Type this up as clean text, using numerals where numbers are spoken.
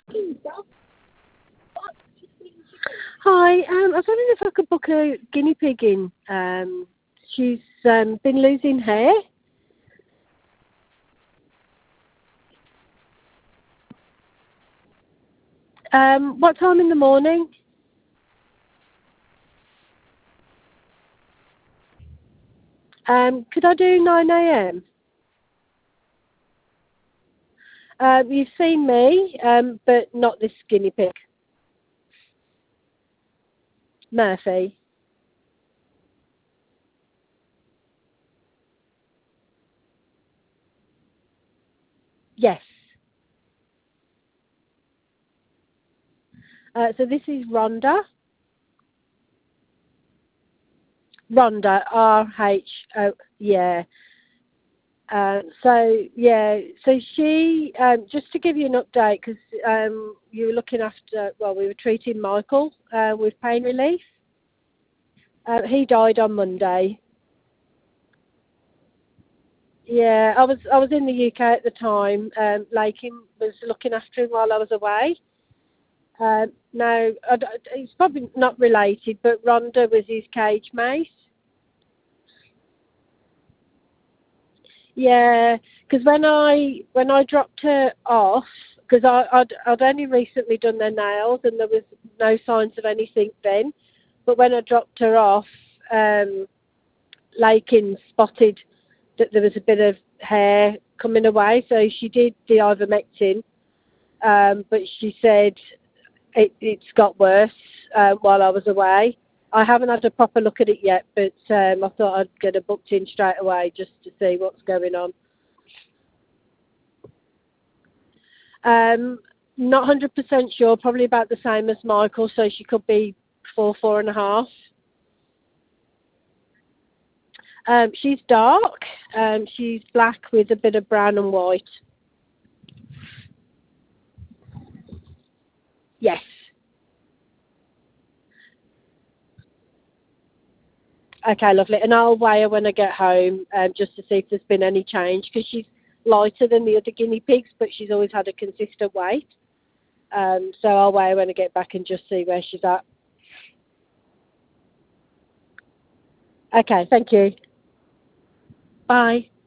Hi, I was wondering if I could book a guinea pig in. She's been losing hair. What time in the morning? Could I do 9 a.m.? You've seen me, but not this guinea pig. Murphy. Yes. So this is Rhonda. Rhonda, R-H-O, yeah. So she, just to give you an update, because you were looking after, well, we were treating Michael with pain relief. He died on Monday. Yeah, I was in the UK at the time. Lakin was looking after him while I was away. Now, it's probably not related, but Rhonda was his cage mate. Yeah, because when I dropped her off, because I'd only recently done their nails and there was no signs of anything then, but when I dropped her off, Lakin spotted that there was a bit of hair coming away, so she did the ivermectin, but she said it's got worse while I was away. I haven't had a proper look at it yet, but I thought I'd get her booked in straight away just to see what's going on. Not 100% sure, probably about the same as Michael, so she could be 4.5. She's dark. She's black with a bit of brown and white. Yes. Okay, lovely. And I'll weigh her when I get home, just to see if there's been any change, because she's lighter than the other guinea pigs, but she's always had a consistent weight. So I'll weigh her when I get back and just see where she's at. Okay, thank you. Bye.